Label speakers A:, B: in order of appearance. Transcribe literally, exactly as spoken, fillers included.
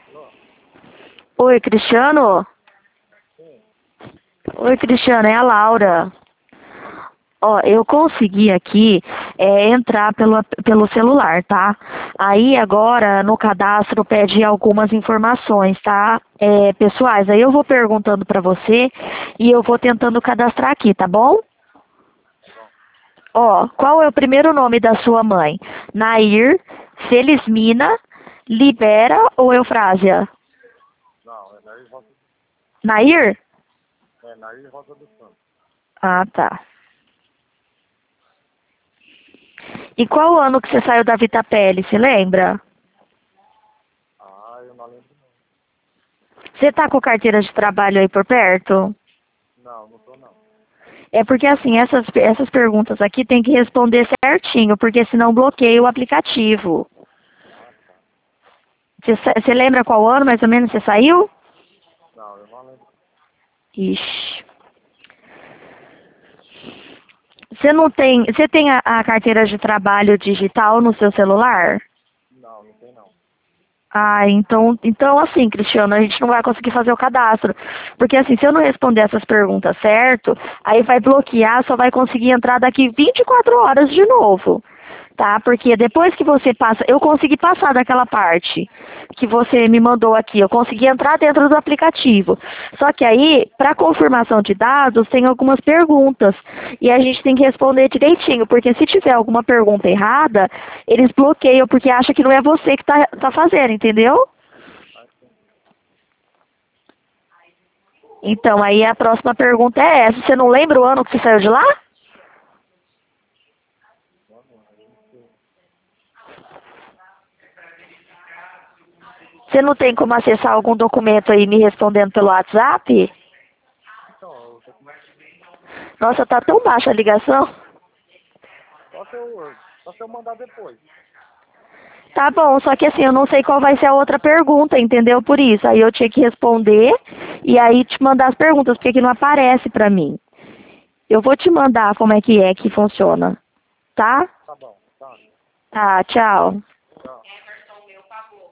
A: Alô?
B: Oi, Cristiano?
A: Sim.
B: Oi, Cristiano, é a Laura. Ó, eu consegui aqui é, entrar pelo, pelo celular, tá? Aí agora no cadastro pede algumas informações, tá? É, pessoais, aí eu vou perguntando pra você e eu vou tentando cadastrar aqui, tá bom?
A: Tá bom.
B: Ó, qual é o primeiro nome da sua mãe? Nair, Felizmina, Libera ou Eufrásia?
A: Não, é Nair Rosa,
B: Nair?
A: é Nair Rosa do Santos.
B: Ah, tá. E qual ano que você saiu da Vitapele, se lembra?
A: Ah, eu não lembro não.
B: Você tá com carteira de trabalho aí por perto?
A: Não, não tô não.
B: É porque assim, essas, essas perguntas aqui tem que responder certinho, porque senão bloqueia o aplicativo.
A: Ah, tá.
B: Você, sa- você lembra qual ano mais ou menos você saiu?
A: Não, eu não lembro.
B: Ixi. Você não tem. Você tem a, a carteira de trabalho digital no seu celular?
A: Não, não tem não.
B: Ah, então, então assim, Cristiano, a gente não vai conseguir fazer o cadastro. Porque assim, se eu não responder essas perguntas certo, aí vai bloquear, só vai conseguir entrar daqui vinte e quatro horas de novo. Tá? Porque depois que você passa, eu consegui passar daquela parte que você me mandou aqui, eu consegui entrar dentro do aplicativo. Só que aí, para confirmação de dados, tem algumas perguntas e a gente tem que responder direitinho, porque se tiver alguma pergunta errada, eles bloqueiam porque acham que não é você que está tá fazendo, entendeu?
A: Ah, sim.
B: Então, aí a próxima pergunta é essa. Você não lembra o ano que você saiu de lá?
A: Mano, aí não sei.
B: Você não tem como acessar algum documento aí me respondendo pelo WhatsApp?
A: Então, eu tô com...
B: Nossa, tá tão baixa a ligação.
A: Só se eu, só se eu mandar depois.
B: Tá bom, só que assim, eu não sei qual vai ser a outra pergunta, entendeu? Por isso, aí eu tinha que responder e aí te mandar as perguntas, porque aqui não aparece pra mim. Eu vou te mandar como é que é que funciona, tá?
A: Tá bom, tá.
B: Tá, tchau.